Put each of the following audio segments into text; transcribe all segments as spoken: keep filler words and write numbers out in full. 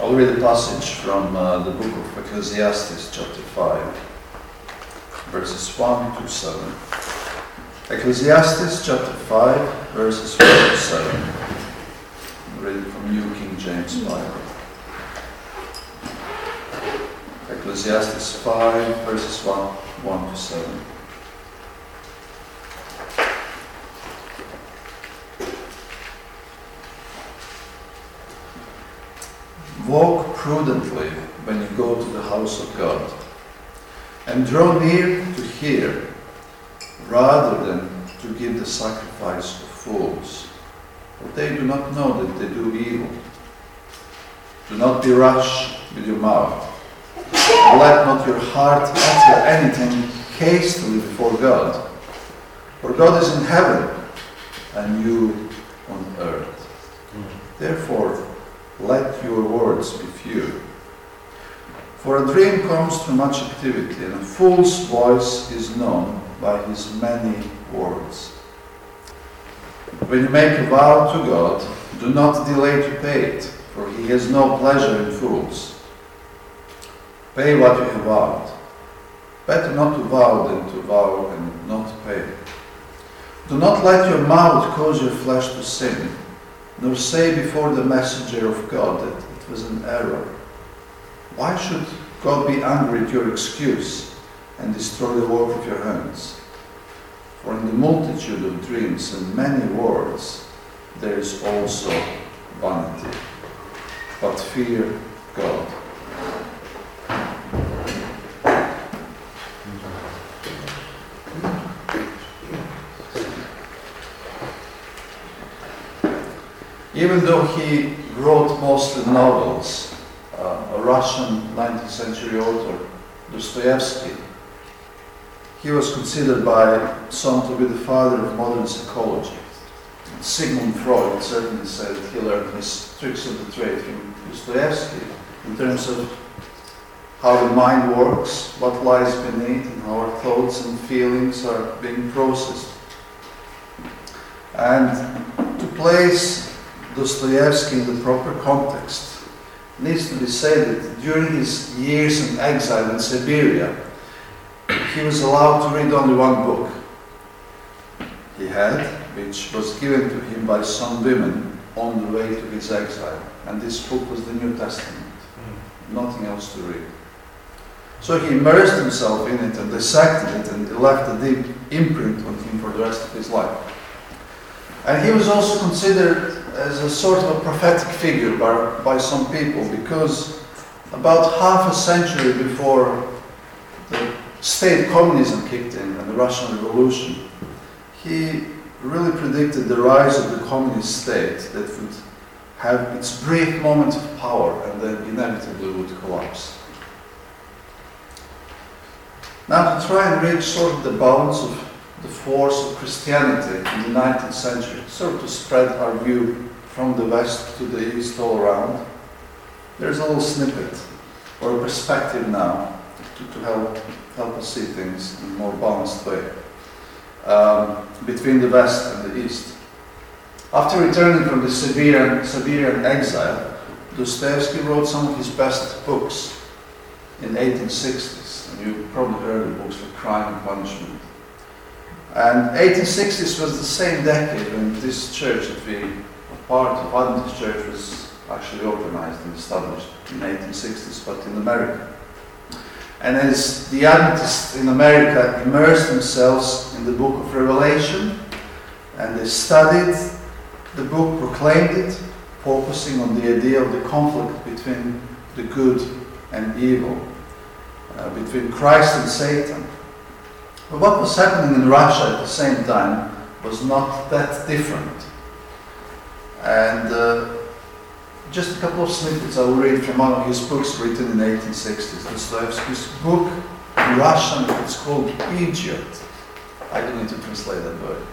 I'll read a passage from uh, the book of Ecclesiastes, chapter five, verses one to seven. Ecclesiastes, chapter five, verses one to seven. I'm reading from New King James Bible. Ecclesiastes five, verses one, one to seven. Walk prudently when you go to the house of God, and draw near to hear, rather than to give the sacrifice of fools, for they do not know that they do evil. Do not be rash with your mouth. Let not your heart utter anything hastily before God, for God is in heaven, and you on earth. Therefore, let your words be few. For a dream comes through much activity, and a fool's voice is known by his many words. When you make a vow to God, do not delay to pay it, for he has no pleasure in fools. Pay what you have vowed. Better not to vow than to vow and not pay. Do not let your mouth cause your flesh to sin, nor say before the messenger of God that it was an error. Why should God be angry at your excuse and destroy the work of your hands? For in the multitude of dreams and many words there is also vanity. But fear God. Even though he wrote mostly novels, uh, a Russian nineteenth century author, Dostoevsky, he was considered by some to be the father of modern psychology. Sigmund Freud certainly said he learned his tricks of the trade from Dostoevsky in terms of how the mind works, what lies beneath, and how our thoughts and feelings are being processed. And to place Dostoevsky in the proper context, it needs to be said that during his years in exile in Siberia, he was allowed to read only one book he had, which was given to him by some women on the way to his exile. And this book was the New Testament. Mm. Nothing else to read. So he immersed himself in it and dissected it, and it left a deep imprint on him for the rest of his life. And he was also considered as a sort of a prophetic figure by, by some people, because about half a century before the state communism kicked in and the Russian Revolution, he really predicted the rise of the communist state that would have its brief moment of power and then inevitably would collapse. Now, to try and reach sort of the bounds of the force of Christianity in the nineteenth century, sort of to spread our view from the west to the east all around, there's a little snippet or a perspective now to, to help, help us see things in a more balanced way um, between the west and the east. After returning from the Siberian, Siberian exile, Dostoevsky wrote some of his best books in eighteen sixties, and you've probably heard of books like Crime and Punishment. And eighteen sixties was the same decade when this church that we are part of, Adventist Church, was actually organized and established in eighteen sixties, but in America. And as the Adventists in America immersed themselves in the book of Revelation, and they studied the book, proclaimed it, focusing on the idea of the conflict between the good and evil, uh, between Christ and Satan. But what was happening in Russia at the same time was not that different. And uh, just a couple of snippets I will read from one of his books written in the eighteen sixties. Dostoevsky's book in Russian, it's called Idiot. I don't need to translate that word.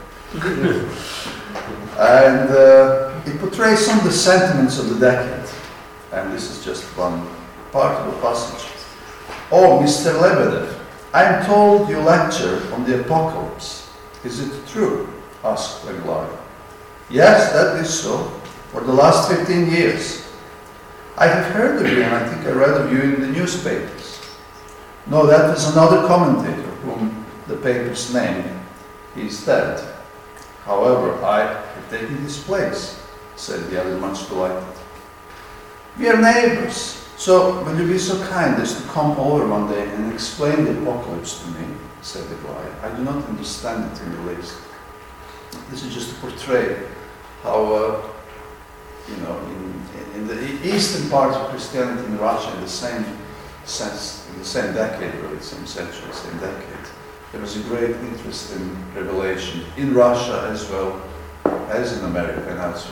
And uh, it portrays some of the sentiments of the decade. And this is just one part of the passage. Oh, Mister Lebedev, I'm told you lecture on the apocalypse. Is it true? Asked Aglaya. Yes, that is so. For the last fifteen years. I have heard of you, and I think I read of you in the newspapers. No, that was another commentator whom the papers named. He is dead. However, I have taken his place, said the other, much delighted. We are neighbors, so will you be so kind as to come over one day and explain the apocalypse to me, said the guy. I do not understand it in the least. This is just to portray how, uh, you know, in, in the eastern part of Christianity in Russia, in the same sense, in the same decade, really, same century, same decade, there was a great interest in revelation in Russia as well as in America and elsewhere.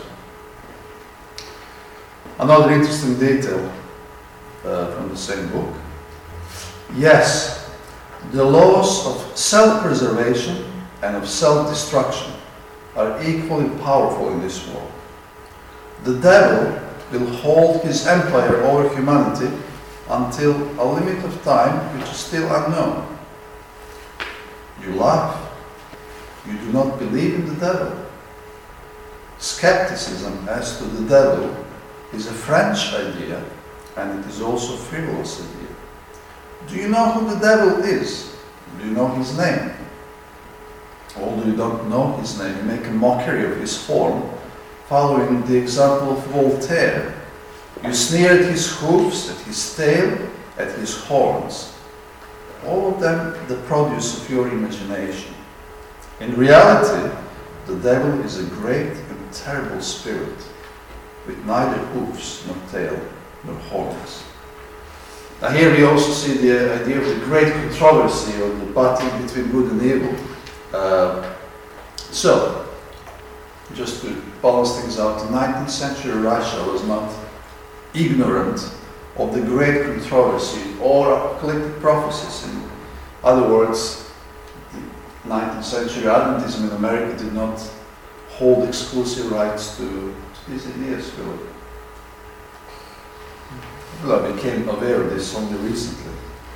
Another interesting detail uh, from the same book. Yes, the laws of self-preservation and of self-destruction are equally powerful in this world. The devil will hold his empire over humanity until a limit of time which is still unknown. You laugh. You do not believe in the devil. Skepticism as to the devil is a French idea, and it is also a frivolous idea. Do you know who the devil is? Do you know his name? Although you don't know his name, you make a mockery of his form, following the example of Voltaire. You sneer at his hoofs, at his tail, at his horns. All of them the produce of your imagination. In reality, the devil is a great and terrible spirit, with neither hoofs, nor tail, nor horns. Now here we also see the idea of the great controversy, or the battle between good and evil. Uh, so, just to balance things out, the nineteenth century Russia was not ignorant of the great controversy or apocalyptic prophecies. In other words, the nineteenth century Adventism in America did not hold exclusive rights to, to these ideas, really. Well, I became aware of this only recently.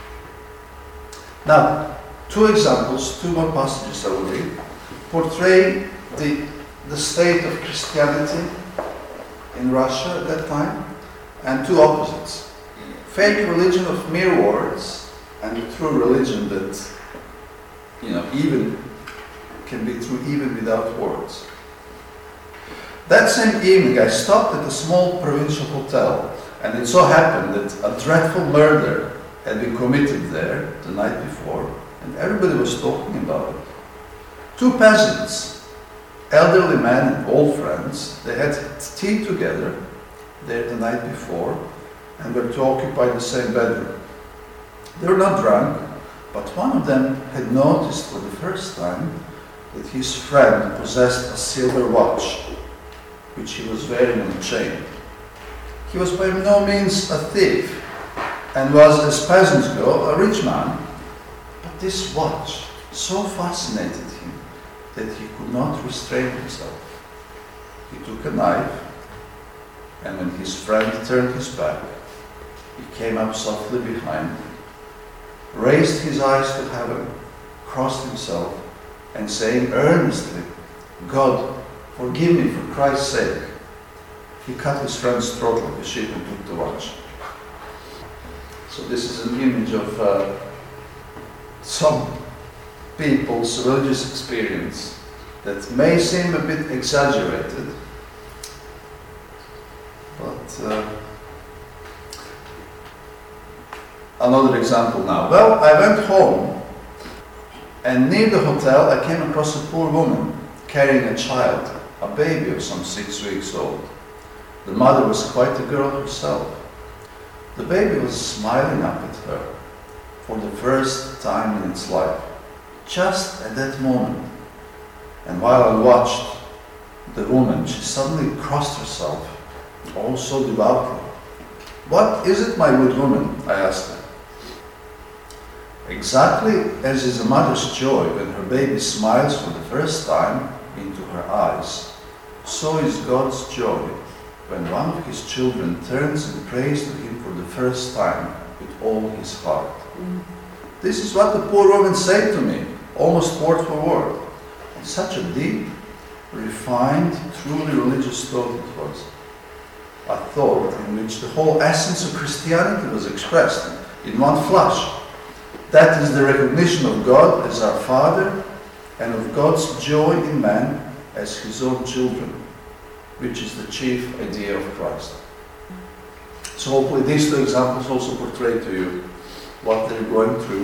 Now, two examples, two more passages I will read, portray the, the state of Christianity in Russia at that time, and two opposites. Fake religion of mere words, and true religion that, you know, even can be true even without words. That same evening I stopped at a small provincial hotel, and it so happened that a dreadful murder had been committed there the night before, and everybody was talking about it. Two peasants, elderly men and old friends, they had tea together there the night before, and were to occupy the same bedroom. They were not drunk, but one of them had noticed for the first time that his friend possessed a silver watch, which he was wearing on a chain. He was by no means a thief, and was, as peasants go, a rich man. But this watch so fascinated him that he could not restrain himself. He took a knife, and when his friend turned his back, he came up softly behind, raised his eyes to heaven, crossed himself, and saying earnestly, "God, forgive me for Christ's sake," he cut his friend's throat like a sheep and took the watch. So this is an image of uh, some people's religious experience that may seem a bit exaggerated, but uh, another example now. Well, I went home, and near the hotel I came across a poor woman carrying a child, a baby of some six weeks old. The mother was quite a girl herself. The baby was smiling up at her for the first time in its life, just at that moment. And while I watched the woman, she suddenly crossed herself, oh so devoutly. "What is it, my good woman?" I asked her. Exactly as is a mother's joy when her baby smiles for the first time into her eyes, so is God's joy when one of his children turns and prays to him for the first time with all his heart. Mm. This is what the poor woman said to me, almost word for word. And such a deep, refined, truly religious thought it was. a thought in which the whole essence of Christianity was expressed in one flash. That is the recognition of God as our Father and of God's joy in man as his own children, which is the chief idea of Christ. So hopefully these two examples also portray to you what they're going through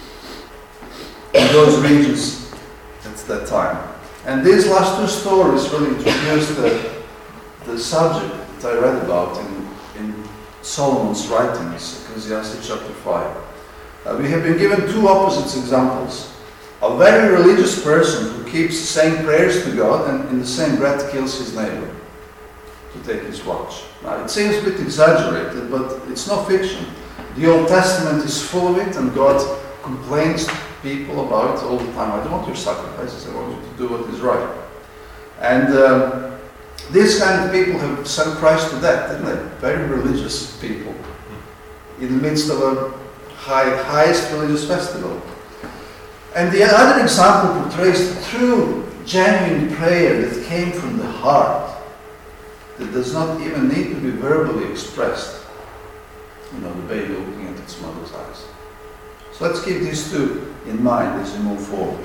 in those regions at that time. And these last two stories really introduce the, the subject that I read about in, in Solomon's writings, Ecclesiastes chapter five. Uh, we have been given two opposite examples. A very religious person who keeps saying prayers to God and in the same breath kills his neighbor to take his watch. Now it seems a bit exaggerated, but it's no fiction. The Old Testament is full of it, and God complains to people about it all the time. I don't want your sacrifices, I want you to do what is right. And uh, these kind of people have sent Christ to death, didn't they? Very religious people in the midst of a high, highest religious festival. And the other example portrays the true, genuine prayer that came from the heart, that does not even need to be verbally expressed. You know, the baby looking at its mother's eyes. So let's keep these two in mind as we move forward.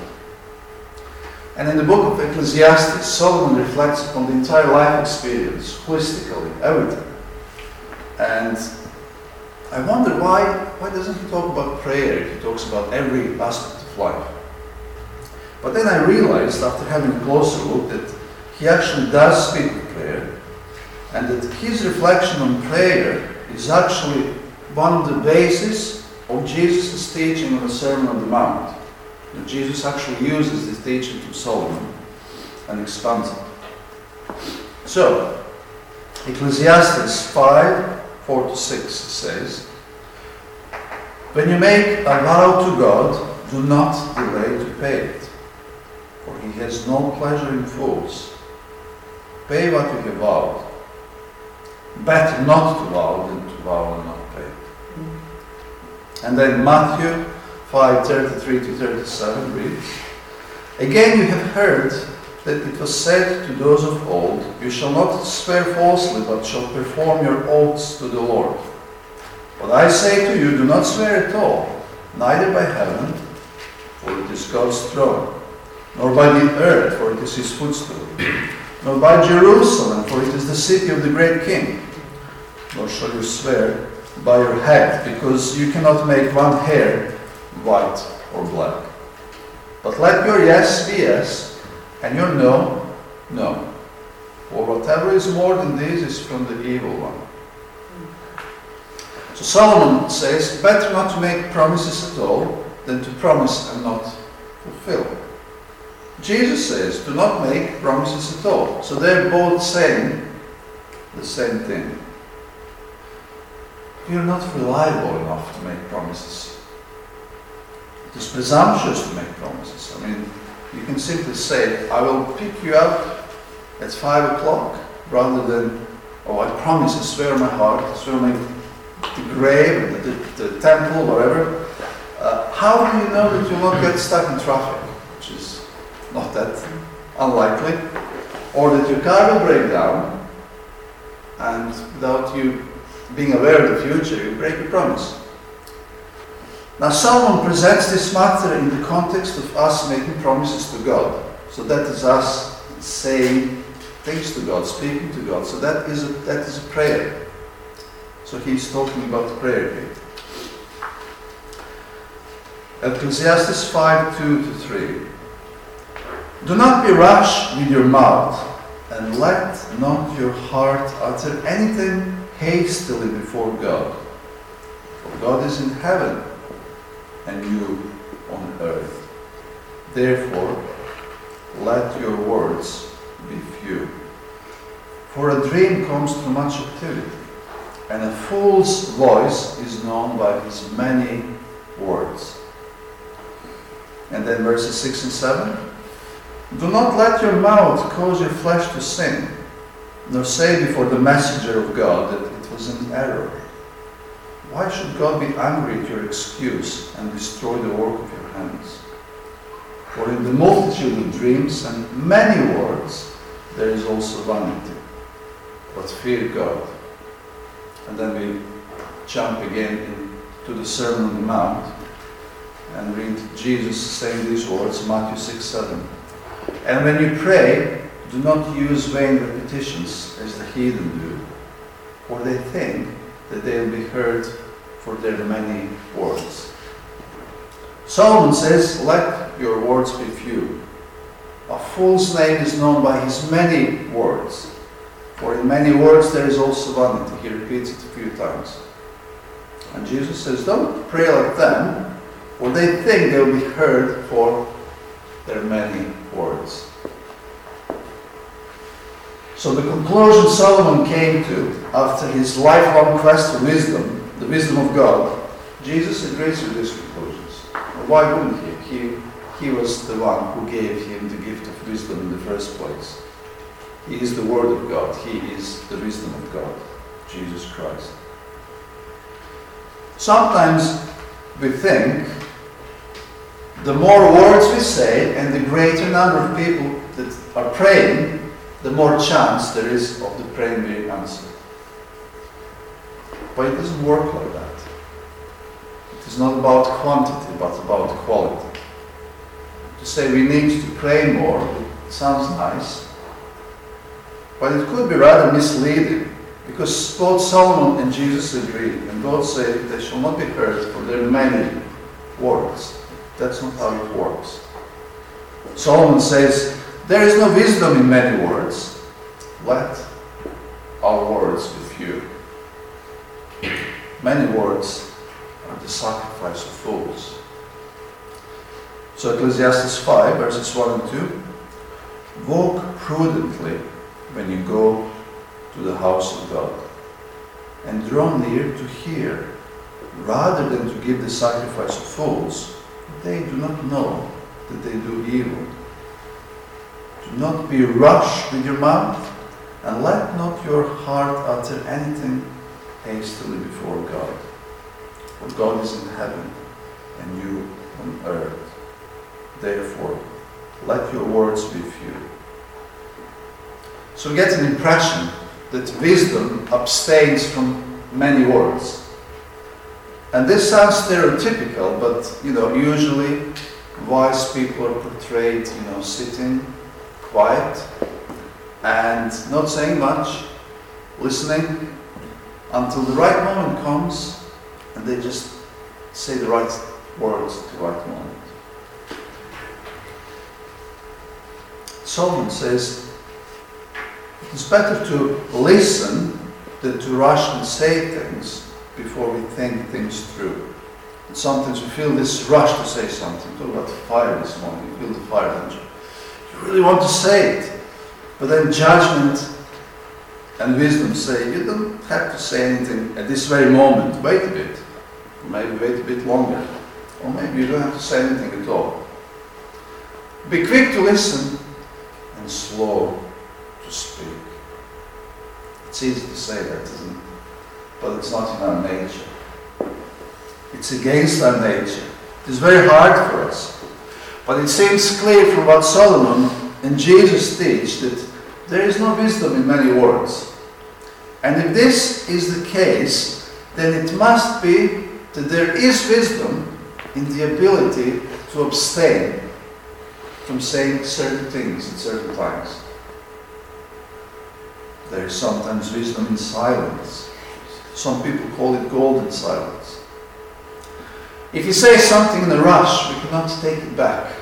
And in the book of Ecclesiastes, Solomon reflects upon the entire life experience, holistically, everything. And I wonder why, why doesn't he talk about prayer if he talks about every aspect of life? But then I realized, after having a closer look, that he actually does speak of prayer, and that his reflection on prayer is actually one of the bases of Jesus' teaching on the Sermon on the Mount. And Jesus actually uses this teaching from Solomon and expands it. So, Ecclesiastes five, four to six says, "When you make a vow to God, do not delay to pay it, for he has no pleasure in fools. Pay what you have vowed. Better not to vow than to vow and not pay." And then Matthew five, thirty-three to thirty-seven reads, "Again you have heard that it was said to those of old, you shall not swear falsely, but shall perform your oaths to the Lord. But I say to you, do not swear at all, neither by heaven, for it is God's throne, nor by the earth, for it is his footstool, nor by Jerusalem, for it is the city of the great king. Nor shall you swear by your head, because you cannot make one hair white or black. But let your yes be yes, and your no, no. For whatever is more than this is from the evil one." So Solomon says, better not to make promises at all than to promise and not fulfill. Jesus says, do not make promises at all. So they're both saying the same thing. We are not reliable enough to make promises. It is presumptuous to make promises. I mean, you can simply say, I will pick you up at five o'clock, rather than, oh, I promise, I swear on my heart, I swear on my, the grave, the, the, the temple, whatever. Uh, how do you know that you won't get stuck in traffic, which is not that unlikely, or that your car will break down, and without you being aware of the future, you break your promise? Now Solomon presents this matter in the context of us making promises to God. So that is us saying things to God, speaking to God. So that is a, that is a prayer. So he's talking about prayer here. Ecclesiastes five, two to three. "Do not be rash with your mouth, and let not your heart utter anything hastily before God. For God is in heaven, and you on earth. Therefore, let your words be few. For a dream comes through much activity, and a fool's voice is known by his many words." And then verses six and seven. "Do not let your mouth cause your flesh to sin, nor say before the messenger of God that it was an error. Why should God be angry at your excuse and destroy the work of your hands? For in the multitude of dreams and many words there is also vanity. But fear God and then we jump again into the Sermon on the Mount and read Jesus saying these words, Matthew six seven. And when you pray, do not use vain repetitions as the heathen do, for they think that they will be heard for their many words. Solomon says, let your words be few. A fool's name is known by his many words. For in many words there is also vanity. He repeats it a few times. And Jesus says, don't pray like them, for they think they will be heard for their many words. So the conclusion Solomon came to after his lifelong quest for wisdom, the wisdom of God, Jesus agrees with these conclusions. Why wouldn't he? He, he was the one who gave him the gift of wisdom in the first place. He is the Word of God. He is the wisdom of God, Jesus Christ. Sometimes we think the more words we say and the greater number of people that are praying, the more chance there is of the prayer being answered. But it doesn't work like that. It is not about quantity, but about quality. To say we need to pray more, it sounds nice, but it could be rather misleading, because both Solomon and Jesus agree, and God said they shall not be heard for their many words. That's not how it works. Solomon says, there is no wisdom in many words. Let our words be few. Many words are the sacrifice of fools. So Ecclesiastes five, verses one and two. Walk prudently when you go to the house of God, and draw near to hear, rather than to give the sacrifice of fools. They do not know that they do evil. Do not be rash with your mouth, and let not your heart utter anything hastily before God. For God is in heaven, and you on earth. Therefore, let your words be few. So we get an impression that wisdom abstains from many words. And this sounds stereotypical, but you know, usually wise people are portrayed, you know, sitting quiet and not saying much, listening until the right moment comes, and they just say the right words at the right moment. Solomon says it's better to listen than to rush and say things before we think things through. And sometimes we feel this rush to say something. Talk about the fire this morning. You feel the fire, don't you? You really want to say it. But then judgment and wisdom say, you don't have to say anything at this very moment. Wait a bit. Or maybe wait a bit longer. Or maybe you don't have to say anything at all. Be quick to listen and slow to speak. It's easy to say that, isn't it? But it's not in our nature. It's against our nature. It is very hard for us. But it seems clear from what Solomon and Jesus teach that there is no wisdom in many words. And if this is the case, then it must be that there is wisdom in the ability to abstain from saying certain things at certain times. There is sometimes wisdom in silence. Some people call it golden silence. If you say something in a rush, we cannot take it back.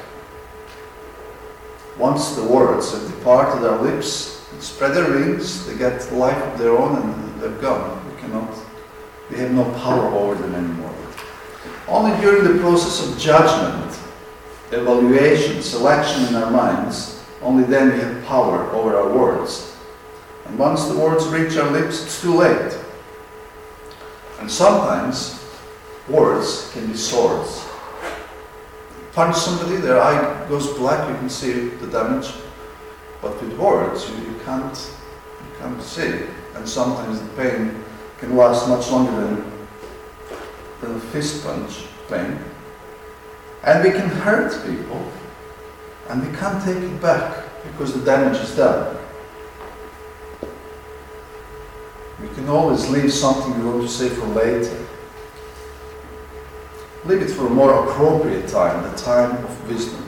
Once the words have departed our lips, they spread their wings, they get life of their own, and they're gone. We cannot, we have no power over them anymore. Only during the process of judgment, evaluation, selection in our minds, only then we have power over our words. And once the words reach our lips, it's too late. And sometimes words can be swords. You punch somebody, their eye goes black, you can see the damage. But with words, you, you can't you can't see. And sometimes the pain can last much longer than, than a fist punch pain. And we can hurt people, and we can't take it back because the damage is done. We can can always leave something you want to say for later. Leave it for a more appropriate time, the time of wisdom.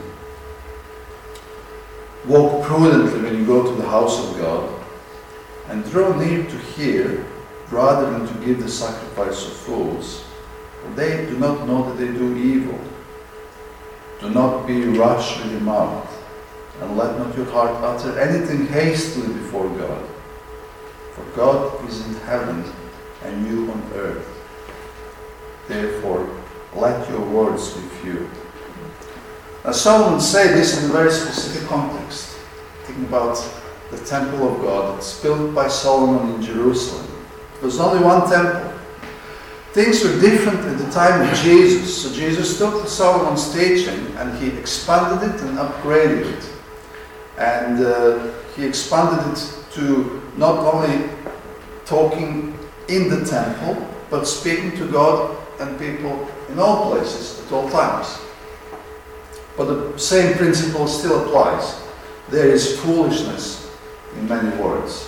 Walk prudently when you go to the house of God, and draw near to hear, rather than to give the sacrifice of fools, for they do not know that they do evil. Do not be rash with your mouth, and let not your heart utter anything hastily before God. For God is in heaven, and you on earth. Therefore, let your words be few. Now Solomon said this in a very specific context, thinking about the temple of God that's built by Solomon in Jerusalem. There was only one temple. Things were different at the time of Jesus. So Jesus took Solomon's teaching and he expanded it and upgraded it. And uh, he expanded it to not only talking in the temple, but speaking to God and people in all places at all times. But the same principle still applies. There is foolishness in many words.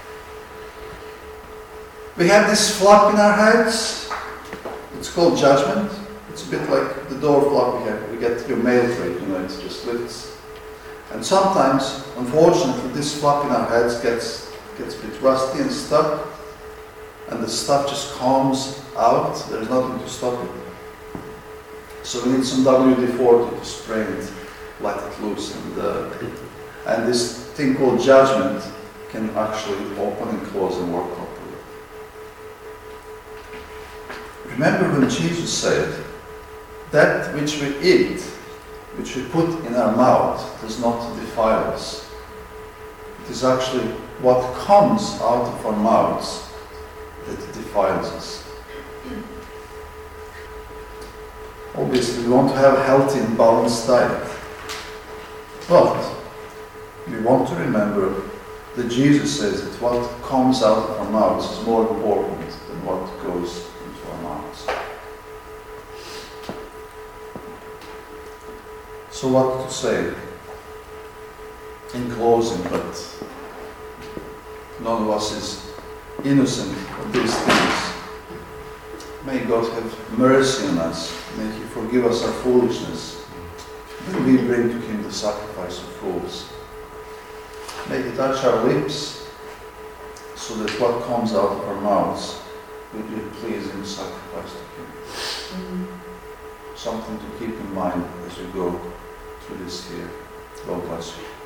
We have this flap in our heads. It's called judgment. It's a bit like the door flap we have. We get your mail tray, you know, it just lifts. And sometimes, unfortunately, this flap in our heads gets gets a bit rusty and stuck, and the stuff just comes out. There's nothing to stop it. So we need some W D forty to spray it, let it loose, and uh, and this thing called judgment can actually open and close and work properly. Remember when Jesus said, that which we eat, which we put in our mouth, does not defile us. It is actually what comes out of our mouths that defiles us. Obviously, we want to have a healthy and balanced diet. But we want to remember that Jesus says that what comes out of our mouths is more important than what goes into our mouths. So what to say in closing, but none of us is innocent of these things. May God have mercy on us. May He forgive us our foolishness. May we bring to Him the sacrifice of fools. May He touch our lips so that what comes out of our mouths will be a pleasing sacrifice to Him. Mm-hmm. Something to keep in mind as we go through this year. God bless you.